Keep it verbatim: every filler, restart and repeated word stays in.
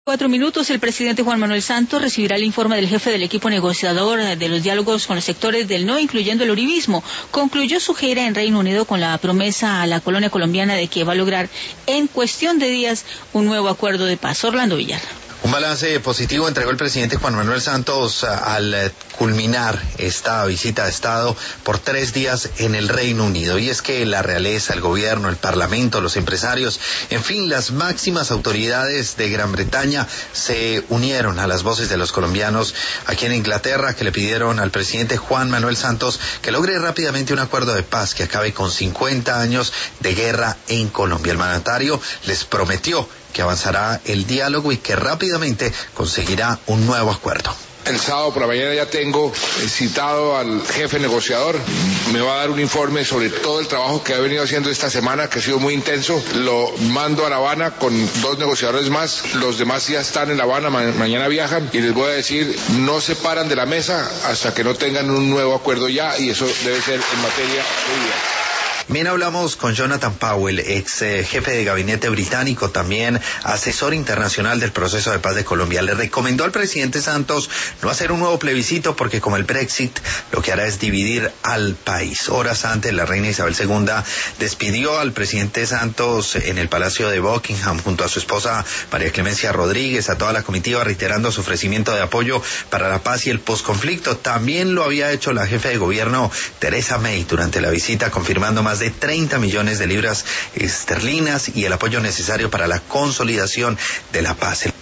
Cuatro minutos, el presidente Juan Manuel Santos recibirá el informe del jefe del equipo negociador de los diálogos con los sectores del no, incluyendo el uribismo. Concluyó su gira en Reino Unido con la promesa a la colonia colombiana de que va a lograr en cuestión de días un nuevo acuerdo de paz. Orlando Villar. Un balance positivo entregó el presidente Juan Manuel Santos al culminar esta visita de Estado por tres días en el Reino Unido. Y es que la realeza, el gobierno, el parlamento, los empresarios, en fin, las máximas autoridades de Gran Bretaña se unieron a las voces de los colombianos aquí en Inglaterra, que le pidieron al presidente Juan Manuel Santos que logre rápidamente un acuerdo de paz que acabe con cincuenta años de guerra en Colombia. El mandatario les prometió que avanzará el diálogo y que rápidamente conseguirá un nuevo acuerdo. El sábado por la mañana ya tengo citado al jefe negociador, me va a dar un informe sobre todo el trabajo que ha venido haciendo esta semana, que ha sido muy intenso. Lo mando a La Habana con dos negociadores más, los demás ya están en La Habana, ma- mañana viajan, y les voy a decir, no se paran de la mesa hasta que no tengan un nuevo acuerdo ya, y eso debe ser en materia de días. Bien, hablamos con Jonathan Powell, ex eh, jefe de gabinete británico, también asesor internacional del proceso de paz de Colombia. Le recomendó al presidente Santos no hacer un nuevo plebiscito porque como el Brexit lo que hará es dividir al país. Horas antes, la reina Isabel segunda despidió al presidente Santos en el Palacio de Buckingham junto a su esposa María Clemencia Rodríguez, a toda la comitiva, reiterando su ofrecimiento de apoyo para la paz y el posconflicto. También lo había hecho la jefa de gobierno Theresa May durante la visita, confirmando más de treinta millones de libras esterlinas y el apoyo necesario para la consolidación de la paz.